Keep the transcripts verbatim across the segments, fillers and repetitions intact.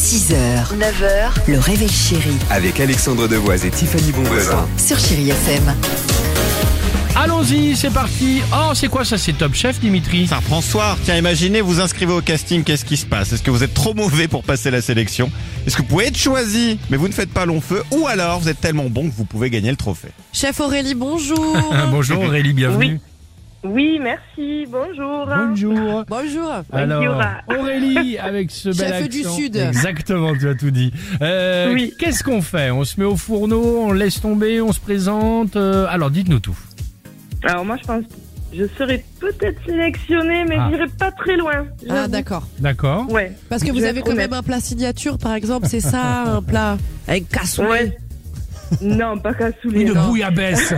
six heures, neuf heures, le réveil chéri Avec Alexandre Devoise et Tiffany Bonvoisin. sur Chéri F M. Allons-y, c'est parti. Oh, c'est quoi ça? C'est Top Chef, Dimitri? Ça reprend ce soir. Tiens, imaginez, vous inscrivez au casting, qu'est-ce qui se passe? Est-ce que vous êtes trop mauvais pour passer la sélection? Est-ce que vous pouvez être choisi, mais vous ne faites pas long feu? Ou alors, vous êtes tellement bon que vous pouvez gagner le trophée? Chef Aurélie, bonjour. Bonjour Aurélie, bienvenue. Oui, merci, bonjour. Bonjour. Bonjour. Alors, Bonjour. Aurélie, avec ce bel Chef accent. du Sud. Exactement, tu as tout dit. Euh, Oui. Qu'est-ce qu'on fait? On se met au fourneau, on laisse tomber, on se présente. euh, Alors, dites-nous tout. Alors moi, je pense que je serais peut-être sélectionnée, mais Ah. j'irai pas très loin. Ah j'avoue. d'accord. D'accord. Ouais. Parce que Je vous vais avez être quand honnête. même un plat signature, par exemple, c'est ça, un plat avec cassoulet. Ouais. Non, pas cassoulet. Une non. bouillabaisse.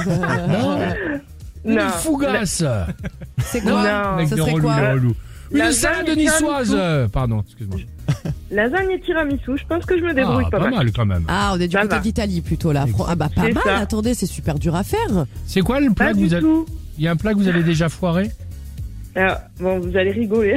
Non, une Non. fougasse. C'est quoi? Non. Avec Ça des serait relous, quoi? des relous. Une Lasagne salade et niçoise. tiramisu. Pardon, excuse-moi. Lasagne et tiramisu, je pense que je me débrouille Ah, pas, pas mal. mal quand même. Ah, on est du Ça côté va. d'Italie plutôt là. Fran- Ah bah pas C'est mal, ça. attendez, c'est super dur à faire. C'est quoi le plat Pas que du vous avez? tout. Il y a un plat que vous avez déjà foiré? Alors, bon, vous allez rigoler.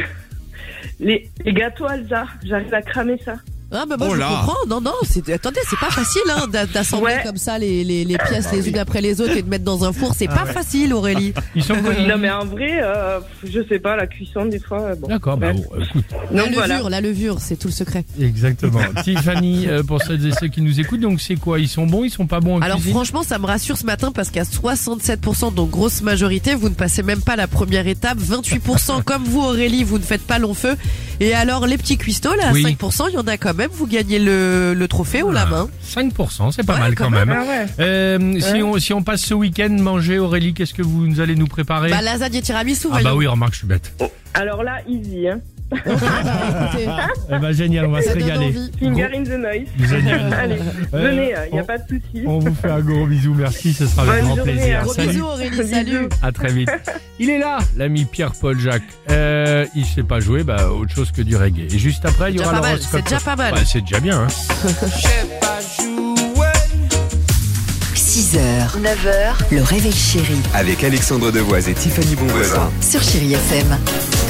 Les, les gâteaux Alsa, j'arrive à cramer ça. Ah bah moi Oh je là. comprends, non non, c'est... attendez, c'est pas facile hein, d'a- d'assembler Ouais. comme ça les, les, les pièces les unes après les autres et de mettre dans un four, c'est pas facile Aurélie. Ils sont connus. Non, mais en vrai, euh, je sais pas, la cuisson, des fois, euh, bon. D'accord, bah Bref. bon, écoute. La Donc levure, voilà. la levure, c'est tout le secret. Exactement. Tiffany, euh, pour celles et ceux qui nous écoutent, donc c'est quoi? Ils sont bons, ils sont pas bons en Alors cuisine? franchement, ça me rassure ce matin parce qu'à soixante-sept pour cent, donc grosse majorité, vous ne passez même pas la première étape. vingt-huit pour cent comme vous Aurélie, vous ne faites pas long feu. Et alors les petits cuistots là, à Oui. cinq pour cent, il y en a quand même, vous gagnez le, le trophée haut la main. cinq pour cent, c'est pas Ouais, mal quand quand même. Ah ouais. Euh, si, Ouais. on, si on passe ce week-end manger, Aurélie, qu'est-ce que vous allez nous préparer? Bah lasagne et tiramisu, Ah bah voyons. oui, remarque, je suis bête. Alors là, easy, hein. Bah, écoutez, Eh bah génial, on va se ça donne régaler. envie. Finger in the noise. Génial. Allez, Euh, venez, il n'y a on- pas de souci. On vous fait un gros bisou, merci, ce sera avec Bonne grand journée, plaisir. hein. Gros Salut. bisous Aurélie, Bisous. salut. À très vite. Il est là, l'ami Pierre-Paul Jacques. Euh, il sait pas jouer, bah autre chose que du reggae. Et juste après, il y Déjà aura pas mal, l'horoscope. c'est déjà pas mal. Ouais, c'est déjà bien, hein. six heures, neuf heures, le réveil chéri Avec Alexandre Devoise et Tiffany Bonvoisin. sur Chéri F M.